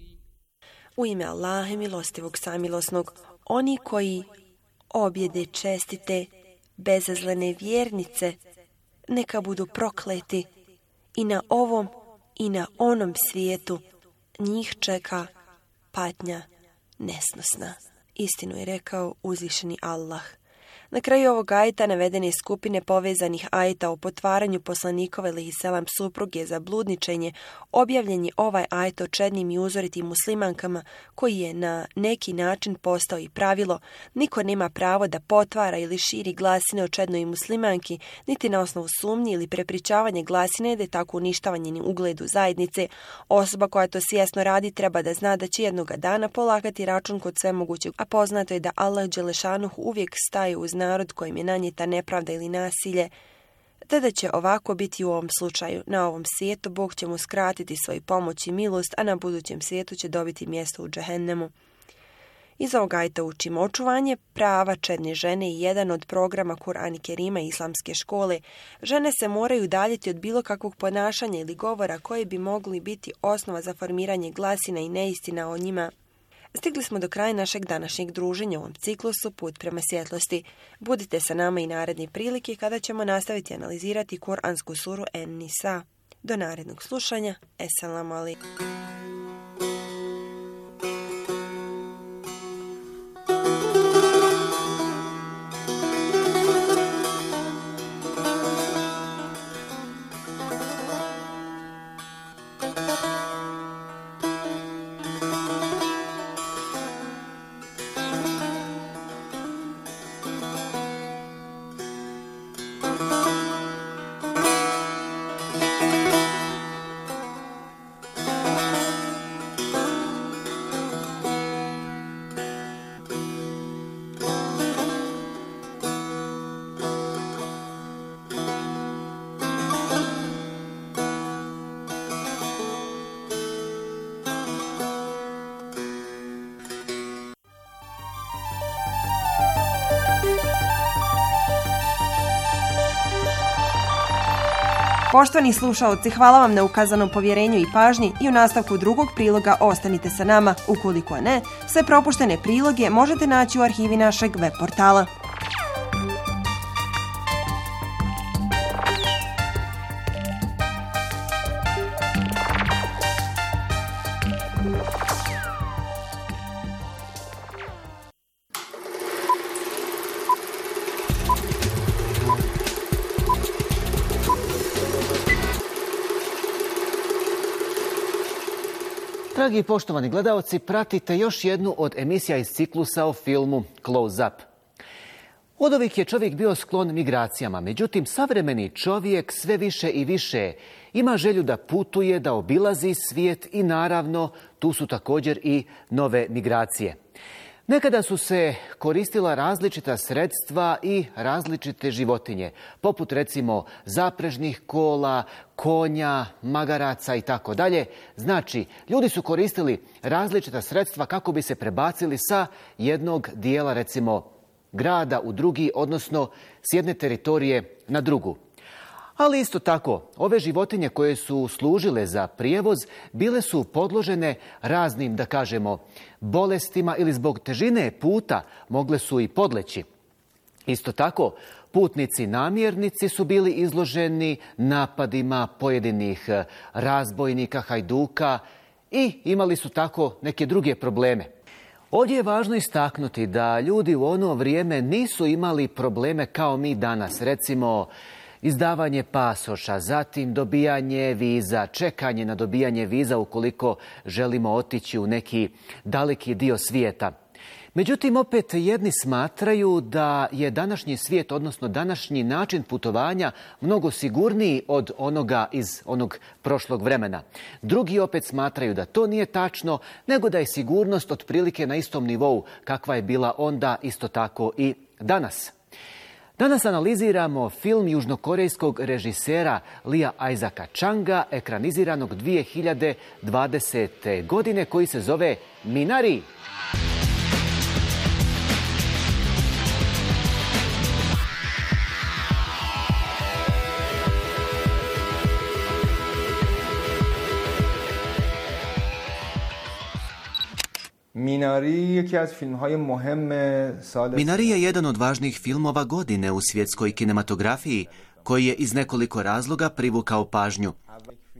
Speaker 13: U ime Allaha milostivog samilosnog, oni koji objede čestite, bezazlene vjernice, neka budu prokleti i na ovom i na onom svijetu, njih čeka patnja nesnosna. Istinu je rekao uzvišeni Allah. Na kraju ovog ajeta navedene skupine povezanih ajeta o potvaranju poslanikove alejhiselam supruge za bludničenje, objavljen je ovaj ajet o čednim i uzoritim muslimankama, koji je na neki način postao i pravilo. Niko nema pravo da potvara ili širi glasine o čednoj muslimanki, niti na osnovu sumnje ili prepričavanje glasine, da je tako uništavanje ugledu zajednice. Osoba koja to svjesno radi treba da zna da će jednoga dana polagati račun kod svemogućeg, a poznato je da Allah dželešanuhu uvijek staje uz narod kojim je nanijeta nepravda ili nasilje, te da će ovako biti u ovom slučaju. Na ovom svijetu Bog će mu skratiti svoju pomoć i milost, a na budućem svijetu će dobiti mjesto u džehennemu. Iz ovog ajeta učimo očuvanje prava čedne žene i jedan od programa Kur'an i Kerima i islamske škole. Žene se moraju udaljiti od bilo kakvog ponašanja ili govora koji bi mogli biti osnova za formiranje glasina i neistina o njima. Stigli smo do kraja našeg današnjeg druženja u ovom ciklusu Put prema svjetlosti. Budite sa nama i naredne prilike kada ćemo nastaviti analizirati Kur'ansku suru En-Nisa. Do narednog slušanja. Esselamu alaikum.
Speaker 5: Poštovani slušaoci, hvala vam na ukazanom povjerenju i pažnji i u nastavku drugog priloga ostanite sa nama. Ukoliko ne, sve propuštene priloge možete naći u arhivi našeg web portala.
Speaker 15: Dragi poštovani gledaoci, pratite još jednu od emisija iz ciklusa o filmu Close Up. Oduvijek je čovjek bio sklon migracijama, međutim savremeni čovjek sve više i više ima želju da putuje, da obilazi svijet i naravno tu su također i nove migracije. Nekada su se koristila različita sredstva i različite životinje, poput recimo zaprežnih kola, konja, magaraca i tako dalje. Znači, ljudi su koristili različita sredstva kako bi se prebacili sa jednog dijela, recimo, grada u drugi, odnosno s jedne teritorije na drugu. Ali isto tako, ove životinje koje su služile za prijevoz bile su podložene raznim, da kažemo, bolestima ili zbog težine puta mogle su i podleći. Isto tako, putnici namjernici su bili izloženi napadima pojedinih razbojnika, hajduka i imali su tako neke druge probleme. Ovdje je važno istaknuti da ljudi u ono vrijeme nisu imali probleme kao mi danas, recimo izdavanje pasoša, zatim dobijanje viza, čekanje na dobijanje viza ukoliko želimo otići u neki daleki dio svijeta. Međutim, opet jedni smatraju da je današnji svijet, odnosno današnji način putovanja, mnogo sigurniji od onoga iz onog prošlog vremena. Drugi opet smatraju da to nije tačno, nego da je sigurnost otprilike na istom nivou kakva je bila onda, isto tako i danas. Danas analiziramo film južnokorejskog režisera Lia Isaaca Changa, ekraniziranog 2020. godine, koji se zove Minari.
Speaker 16: Minari je jedan od važnih filmova godine u svjetskoj kinematografiji, koji je iz nekoliko razloga privukao pažnju.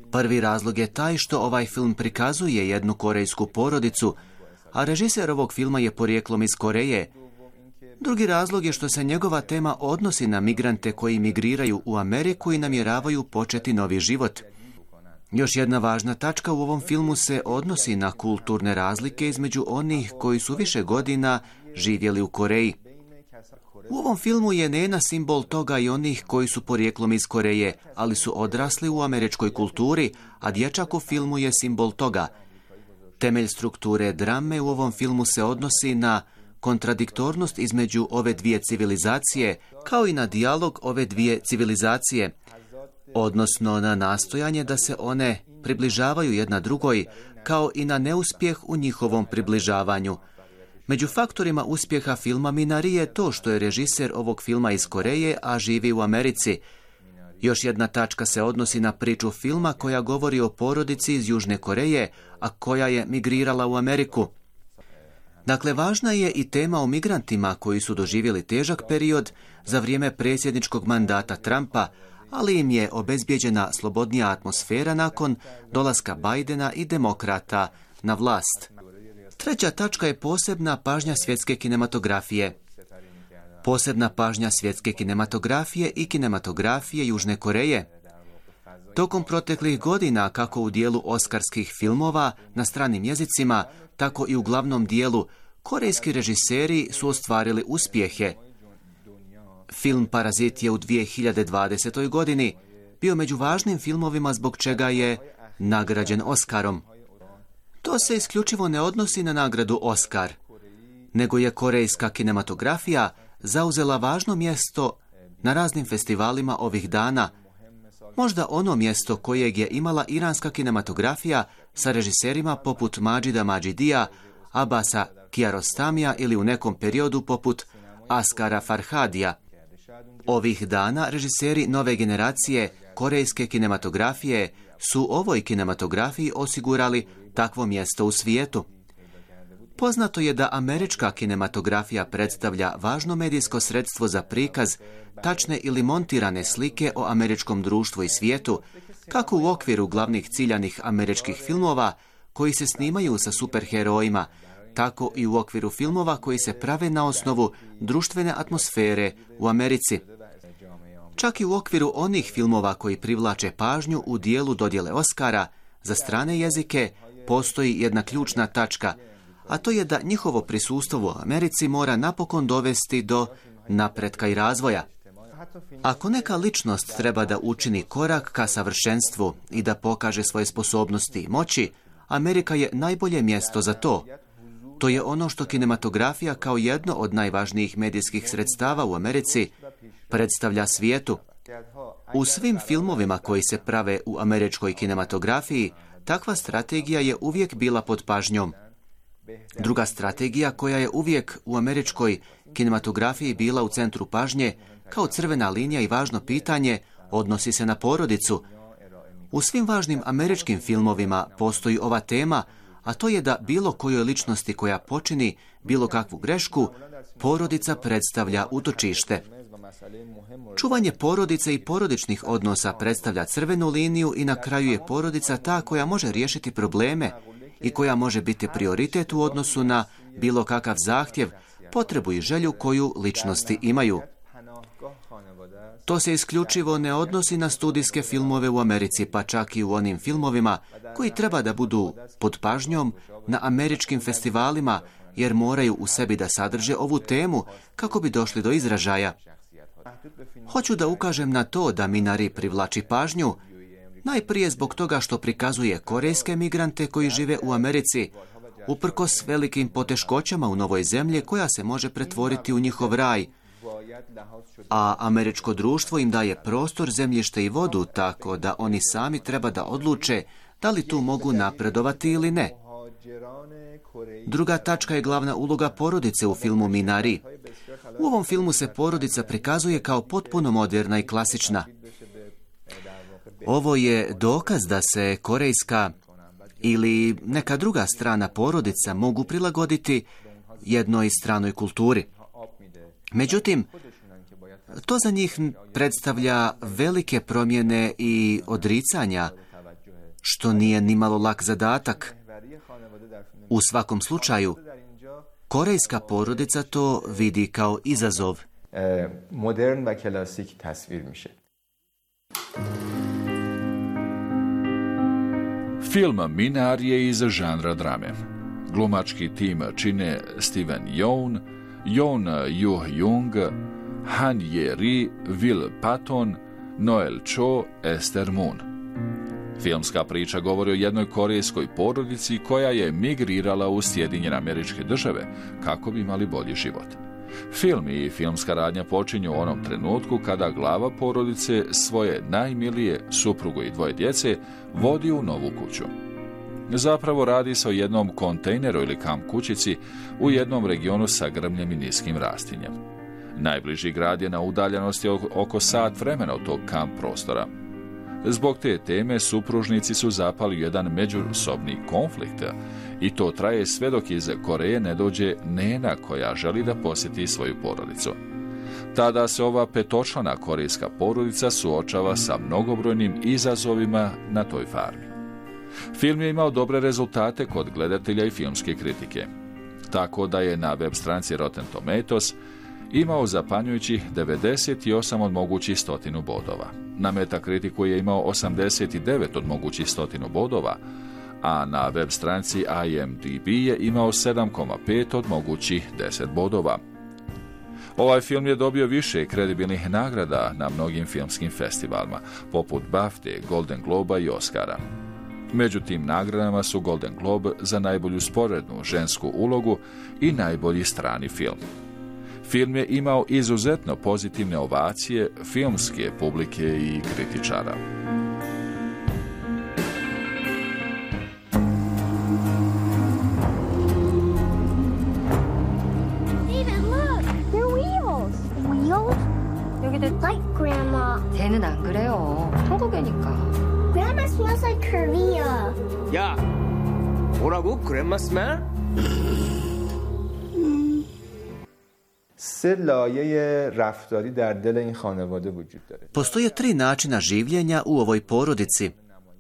Speaker 15: Prvi razlog je taj što ovaj film prikazuje jednu korejsku porodicu, a režiser ovog filma je porijeklom iz Koreje. Drugi razlog je što se njegova tema odnosi na migrante koji migriraju u Ameriku i namjeravaju početi novi život. Još jedna važna tačka u ovom filmu se odnosi na kulturne razlike između onih koji su više godina živjeli u Koreji. U ovom filmu je Nena simbol toga i onih koji su porijeklom iz Koreje, ali su odrasli u američkoj kulturi, a dječak u filmu je simbol toga. Temelj strukture drame u ovom filmu se odnosi na kontradiktornost između ove dvije civilizacije, kao i na dijalog ove dvije civilizacije, odnosno na nastojanje da se one približavaju jedna drugoj, kao i na neuspjeh u njihovom približavanju. Među faktorima uspjeha filma Minari je to što je režiser ovog filma iz Koreje, a živi u Americi. Još jedna tačka se odnosi na priču filma koja govori o porodici iz Južne Koreje, a koja je migrirala u Ameriku. Dakle, važna je i tema o migrantima koji su doživjeli težak period za vrijeme predsjedničkog mandata Trumpa, ali im je obezbijeđena slobodnija atmosfera nakon dolaska Bidena i demokrata na vlast. Treća tačka je posebna pažnja svjetske kinematografije. Posebna pažnja svjetske kinematografije i kinematografije Južne Koreje. Tokom proteklih godina, kako u dijelu oskarskih filmova na stranim jezicima, tako i u glavnom dijelu, korejski režiseri su ostvarili uspjehe. Film Parazit je u 2020. godini bio među važnim filmovima zbog čega je nagrađen Oskarom. To se isključivo ne odnosi na nagradu Oskar, nego je korejska kinematografija zauzela važno mjesto na raznim festivalima ovih dana, možda ono mjesto kojeg je imala iranska kinematografija sa režiserima poput Majida Majidija, Abasa Kiarostamija ili u nekom periodu poput Askara Farhadija. Ovih dana režiseri nove generacije korejske kinematografije su ovoj kinematografiji osigurali takvo mjesto u svijetu. Poznato je da američka kinematografija predstavlja važno medijsko sredstvo za prikaz tačne ili montirane slike o američkom društvu i svijetu, kako u okviru glavnih ciljanih američkih filmova koji se snimaju sa superherojima, tako i u okviru filmova koji se prave na osnovu društvene atmosfere u Americi. Čak i u okviru onih filmova koji privlače pažnju u dijelu dodjele Oskara, za strane jezike postoji jedna ključna tačka, a to je da njihovo prisustvo u Americi mora napokon dovesti do napretka i razvoja. Ako neka ličnost treba da učini korak ka savršenstvu i da pokaže svoje sposobnosti i moći, Amerika je najbolje mjesto za to. To je ono što kinematografija kao jedno od najvažnijih medijskih sredstava u Americi predstavlja svijetu. U svim filmovima koji se prave u američkoj kinematografiji, takva strategija je uvijek bila pod pažnjom. Druga strategija koja je uvijek u američkoj kinematografiji bila u centru pažnje, kao crvena linija i važno pitanje, odnosi se na porodicu. U svim važnim američkim filmovima postoji ova tema, a to je da bilo kojoj ličnosti koja počini bilo kakvu grešku, porodica predstavlja utočište. Čuvanje porodice i porodičnih odnosa predstavlja crvenu liniju i na kraju je porodica ta koja može riješiti probleme i koja može biti prioritet u odnosu na bilo kakav zahtjev, potrebu i želju koju ličnosti imaju. To se isključivo ne odnosi na studijske filmove u Americi, pa čak i u onim filmovima koji treba da budu pod pažnjom na američkim festivalima, jer moraju u sebi da sadrže ovu temu kako bi došli do izražaja. Hoću da ukažem na to da Minari privlači pažnju, najprije zbog toga što prikazuje korejske migrante koji žive u Americi, uprkos velikim poteškoćama u novoj zemlji koja se može pretvoriti u njihov raj, a američko društvo im daje prostor, zemljište i vodu, tako da oni sami treba da odluče da li tu mogu napredovati ili ne. Druga tačka je glavna uloga porodice u filmu Minari. U ovom filmu se porodica prikazuje kao potpuno moderna i klasična. Ovo je dokaz da se korejska ili neka druga strana porodica mogu prilagoditi jednoj stranoj kulturi. Međutim, to za njih predstavlja velike promjene i odricanja što nije nimalo lak zadatak. U svakom slučaju, korejska porodica to vidi kao izazov.
Speaker 17: Modern va klasik tasvir miše.
Speaker 18: Film Minar je iz žanra drame. Glumački tim čine Steven Yeun, Yeon Yoo-jung, Han Ye-ri, Will Patton, Noel Cho, Esther Moon. Filmska priča govori o jednoj korejskoj porodici koja je migrirala u Sjedinjene Američke Države kako bi imali bolji život. Film i filmska radnja počinju u onom trenutku kada glava porodice svoje najmilije, suprugu i 2 djece, vodi u novu kuću. Zapravo radi se o jednom kontejneru ili kamp kućici u jednom regionu sa grmljem i niskim rastinjem. Najbliži grad je na udaljenosti oko sat vremena od tog kamp prostora. Zbog te teme supružnici su zapali u jedan međusobni konflikt i to traje sve dok iz Koreje ne dođe nena koja želi da posjeti svoju porodicu. Tada se ova 5-člana korejska porodica suočava sa mnogobrojnim izazovima na toj farmi. Film je imao dobre rezultate kod gledatelja i filmske kritike, tako da je na web stranici Rotten Tomatoes imao zapanjujućih 98 od mogućih 100 bodova. Na Metakritiku je imao 89 od mogućih 100 bodova, a na web stranici IMDb je imao 7,5 od mogućih 10 bodova. Ovaj film je dobio više kredibilnih nagrada na mnogim filmskim festivalima, poput BAFTA, Golden Globa i Oscara. Među tim nagradama su Golden Globe za najbolju sporednu žensku ulogu i najbolji strani film. Film je imao izuzetno pozitivne ovacije filmske publike i kritičara.
Speaker 19: David, look! They're wheels! Wheels? 여기도 like Grandma. 쟤는 안 그래요. 한국이니까. Grandma smells like Korea.
Speaker 20: 야, 뭐라고? Grandma smell?
Speaker 17: سه لایه رفتاری در دل این خانواده وجود داره.
Speaker 15: Postoje 3 načina življenja u ovoj porodici.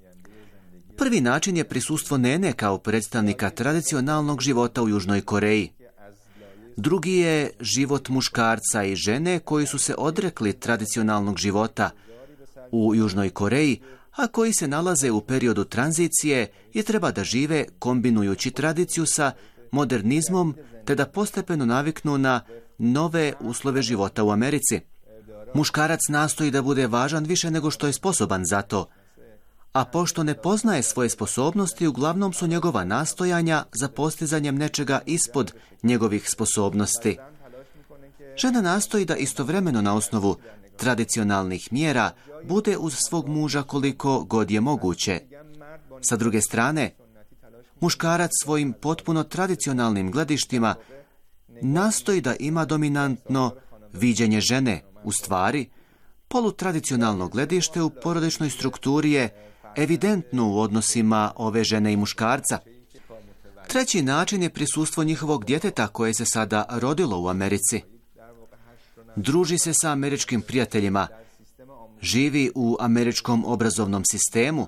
Speaker 15: Prvi način je prisustvo nene kao predstavnika tradicionalnog života u Južnoj Koreji. Drugi je život muškarca i žene koji su se odrekli tradicionalnog života u Južnoj Koreji, a koji se nalaze u periodu tranzicije i treba da žive kombinujući tradiciju sa modernizmom te da postepeno naviknu na nove uslove života u Americi. Muškarac nastoji da bude važan više nego što je sposoban za to, a pošto ne poznaje svoje sposobnosti, uglavnom su njegova nastojanja za postizanjem nečega ispod njegovih sposobnosti. Žena nastoji da istovremeno na osnovu tradicionalnih mjera bude uz svog muža koliko god je moguće. Sa druge strane, muškarac svojim potpuno tradicionalnim gledištima nastoji da ima dominantno viđenje žene. U stvari, polutradicionalno gledište u porodičnoj strukturi je evidentno u odnosima ove žene i muškarca. Treći način je prisustvo njihovog djeteta koje se sada rodilo u Americi. Druži se sa američkim prijateljima, živi u američkom obrazovnom sistemu,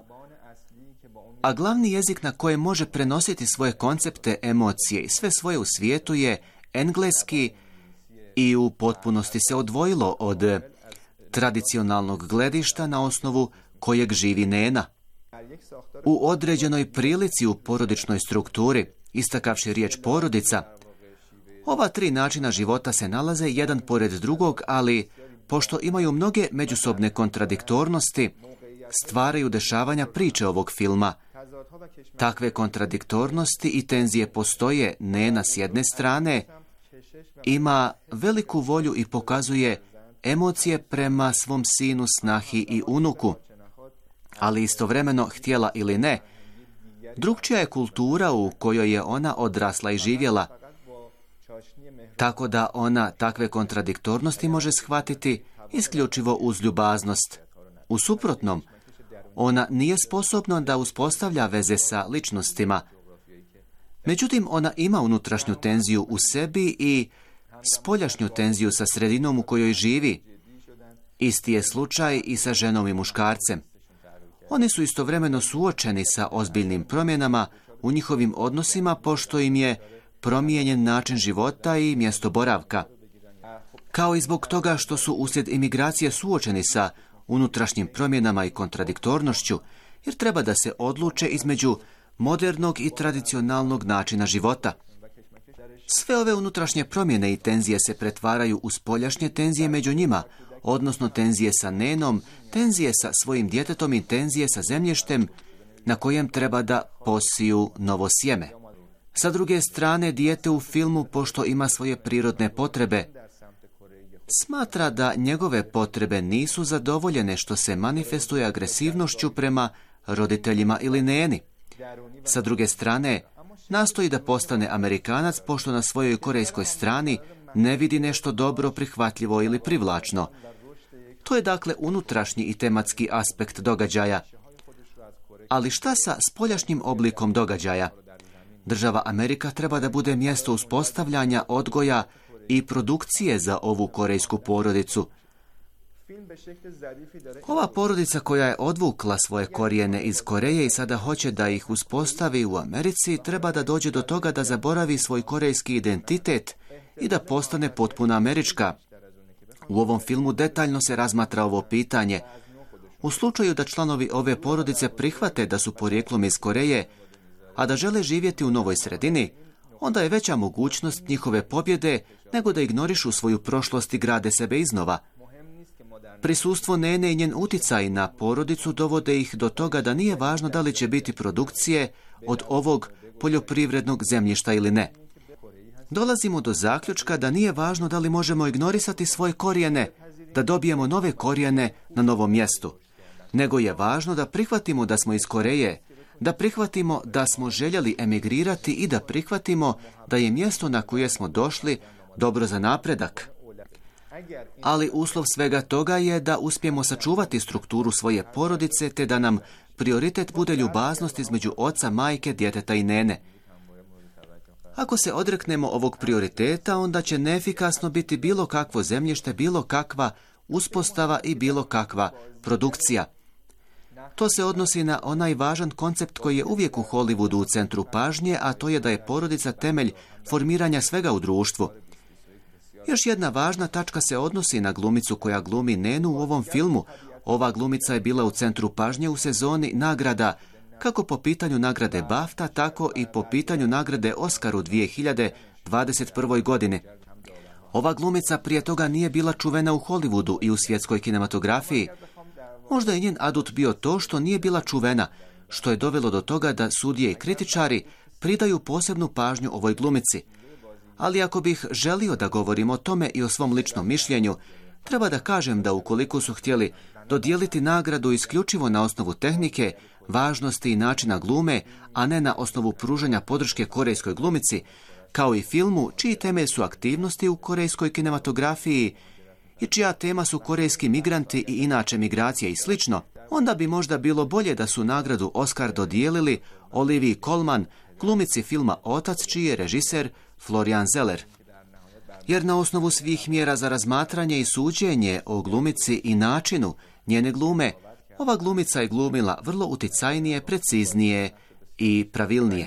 Speaker 15: a glavni jezik na kojem može prenositi svoje koncepte, emocije i sve svoje u svijetu je engleski i u potpunosti se odvojilo od tradicionalnog gledišta na osnovu kojeg živi nena. U određenoj prilici u porodičnoj strukturi, istakavši riječ porodica, ova 3 načina života se nalaze jedan pored drugog, ali pošto imaju mnoge međusobne kontradiktornosti, stvaraju dešavanja priče ovog filma. Takve kontradiktornosti i tenzije postoje. Nena s jedne strane ima veliku volju i pokazuje emocije prema svom sinu, snahi i unuku, ali istovremeno, htjela ili ne, drugčija je kultura u kojoj je ona odrasla i živjela, tako da ona takve kontradiktornosti može shvatiti isključivo uz ljubaznost. U suprotnom, ona nije sposobna da uspostavlja veze sa ličnostima. Međutim, ona ima unutrašnju tenziju u sebi i spoljašnju tenziju sa sredinom u kojoj živi. Isti je slučaj i sa ženom i muškarcem. Oni su istovremeno suočeni sa ozbiljnim promjenama u njihovim odnosima, pošto im je promijenjen način života i mjesto boravka. Kao i zbog toga što su uslijed imigracije suočeni sa unutrašnjim promjenama i kontradiktornošću, jer treba da se odluče između modernog i tradicionalnog načina života. Sve ove unutrašnje promjene i tenzije se pretvaraju u spoljašnje tenzije među njima, odnosno tenzije sa nenom, tenzije sa svojim djetetom i tenzije sa zemljištem na kojem treba da posiju novo sjeme. Sa druge strane, dijete u filmu, pošto ima svoje prirodne potrebe, smatra da njegove potrebe nisu zadovoljene, što se manifestuje agresivnošću prema roditeljima ili neni. Sa druge strane, nastoji da postane Amerikanac, pošto na svojoj korejskoj strani ne vidi nešto dobro, prihvatljivo ili privlačno. To je dakle unutrašnji i tematski aspekt događaja. Ali šta sa spoljašnjim oblikom događaja? Država Amerika treba da bude mjesto uspostavljanja, odgoja i produkcije za ovu korejsku porodicu. Ova porodica koja je odvukla svoje korijene iz Koreje i sada hoće da ih uspostavi u Americi, treba da dođe do toga da zaboravi svoj korejski identitet i da postane potpuno američka. U ovom filmu detaljno se razmatra ovo pitanje. U slučaju da članovi ove porodice prihvate da su porijeklom iz Koreje, a da žele živjeti u novoj sredini, onda je veća mogućnost njihove pobjede nego da ignorišu svoju prošlost i grade sebe iznova. Prisustvo nene i njen uticaj na porodicu dovode ih do toga da nije važno da li će biti produkcije od ovog poljoprivrednog zemljišta ili ne. Dolazimo do zaključka da nije važno da li možemo ignorisati svoje korijene, da dobijemo nove korijene na novom mjestu, nego je važno da prihvatimo da smo iz Koreje, da prihvatimo da smo željeli emigrirati i da prihvatimo da je mjesto na koje smo došli dobro za napredak. Ali uslov svega toga je da uspijemo sačuvati strukturu svoje porodice, te da nam prioritet bude ljubaznost između oca, majke, djeteta i nene. Ako se odreknemo ovog prioriteta, onda će neefikasno biti bilo kakvo zemljište, bilo kakva uspostava i bilo kakva produkcija. To se odnosi na onaj važan koncept koji je uvijek u Hollywoodu u centru pažnje, a to je da je porodica temelj formiranja svega u društvu. Još jedna važna tačka se odnosi na glumicu koja glumi Nenu u ovom filmu. Ova glumica je bila u centru pažnje u sezoni nagrada, kako po pitanju nagrade BAFTA, tako i po pitanju nagrade Oscar u 2021. godini. Ova glumica prije toga nije bila čuvena u Hollywoodu i u svjetskoj kinematografiji. Možda je njen adut bio to što nije bila čuvena, što je dovelo do toga da sudije i kritičari pridaju posebnu pažnju ovoj glumici. Ali ako bih želio da govorim o tome i o svom ličnom mišljenju, treba da kažem da ukoliko su htjeli dodijeliti nagradu isključivo na osnovu tehnike, važnosti i načina glume, a ne na osnovu pružanja podrške korejskoj glumici, kao i filmu čiji temelj su aktivnosti u korejskoj kinematografiji i čija tema su korejski migranti i inače migracije i slično, onda bi možda bilo bolje da su nagradu Oscar dodijelili Oliviji Colman, glumici filma Otac, čiji je režiser Florian Zeller. Jer na osnovu svih mjera za razmatranje i suđenje o glumici i načinu njene glume, ova glumica je glumila vrlo uticajnije, preciznije i pravilnije.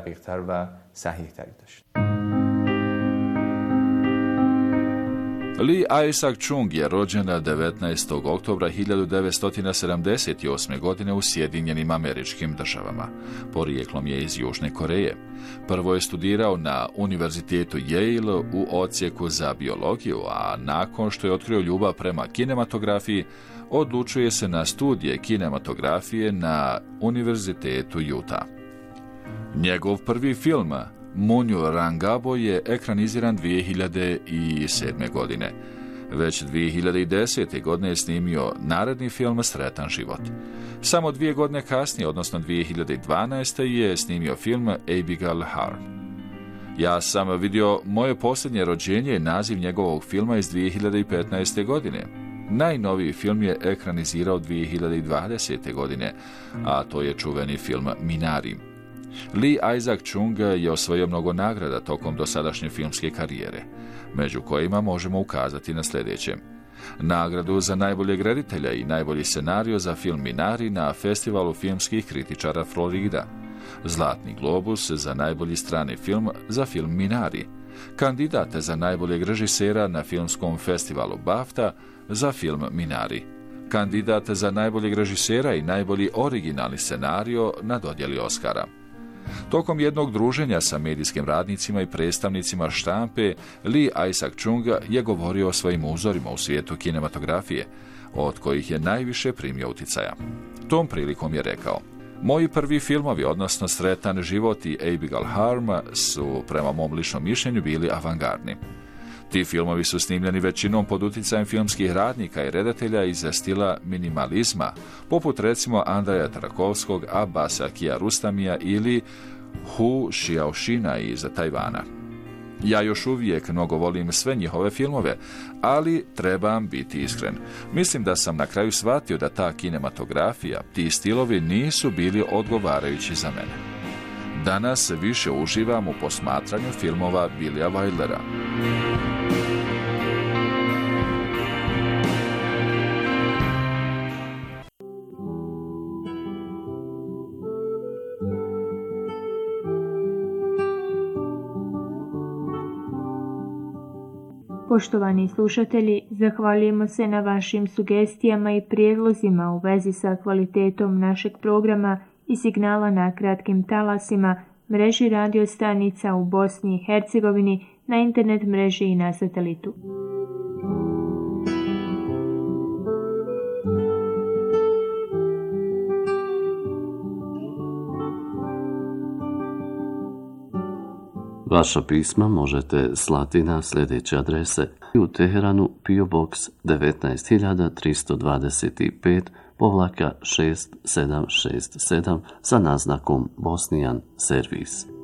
Speaker 18: Lee Isaac-Chung je rođen 19. oktobra 1978. godine u Sjedinjenim Američkim Državama. Porijeklom je iz Južne Koreje. Prvo je studirao na Univerzitetu Yale u odsjeku za biologiju, a nakon što je otkrio ljubav prema kinematografiji, odlučuje se na studije kinematografije na Univerzitetu Utah. Njegov prvi film, Munju Rangabo, je ekraniziran 2007. godine. Već 2010. godine je snimio naredni film Sretan život. Samo 2 godine kasnije, odnosno 2012. je snimio film Abigail Harm. Ja sam vidio Moje posljednje rođenje, naziv njegovog filma iz 2015. godine. Najnoviji film je ekranizirao 2020. godine, a to je čuveni film Minari. Lee Isaac-Chung je osvojio mnogo nagrada tokom dosadašnje filmske karijere, među kojima možemo ukazati na sljedeće. nagradu za najboljeg reditelja i najbolji scenario za film Minari na Festivalu filmskih kritičara Florida, Zlatni globus za najbolji strani film za film Minari, kandidate za najboljeg režisera na filmskom festivalu BAFTA za film Minari, kandidat za najboljeg režisera i najbolji originalni scenario na dodjeli Oscara. Tokom jednog druženja sa medijskim radnicima i predstavnicima štampe, Lee Isaac-Chung je govorio o svojim uzorima u svijetu kinematografije, od kojih je najviše primio uticaja. Tom prilikom je rekao: moji prvi filmovi, odnosno Sretan život i Abigail Harm, su, prema mom ličnom mišljenju, bili avangardni. Ti filmovi su snimljeni većinom pod utjecajem filmskih radnika i redatelja iz stila minimalizma, poput recimo Andreja Tarkovskog, Abbasa Kiarostamija ili Hu Xiaoxina iz Tajvana. Ja još uvijek mnogo volim sve njihove filmove, ali trebam biti iskren. Mislim da sam na kraju shvatio da ta kinematografija, ti stilovi nisu bili odgovarajući za mene. Danas više uživam u posmatranju filmova Billya Wildera.
Speaker 21: Poštovani slušatelji, zahvaljujemo se na vašim sugestijama i prijedlozima u vezi sa kvalitetom našeg programa i signala na kratkim talasima, mreži radio stanica u Bosni i Hercegovini, na internet mreži i na satelitu.
Speaker 4: Vaša pisma možete slati na sljedeće adrese: u Teheranu PO Box 19325-6767 sa naznakom Bosnian Servis.